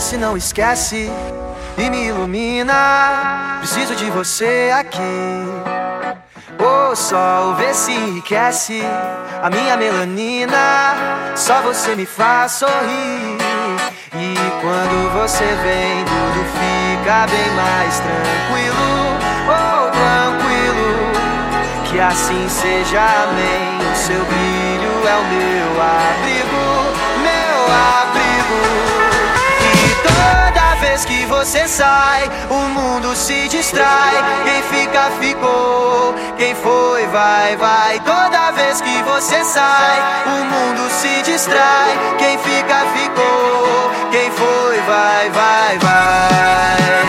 esquece, não esquece e me ilumina. Preciso de você aqui. O sol vê se enriquece a minha melanina. Só você me faz sorrir. E quando você vem, tudo fica bem mais tranquilo. Oh, tranquilo, que assim seja, amém. O seu brilho é o meu abrigo, meu abrigo. E toda vez que você sai, o mundo se distrai. Quem fica, ficou. Quem foi, vai, vai. Toda vez que você sai, o mundo se distrai. Quem fica, ficou. Quem foi, vai, vai, vai.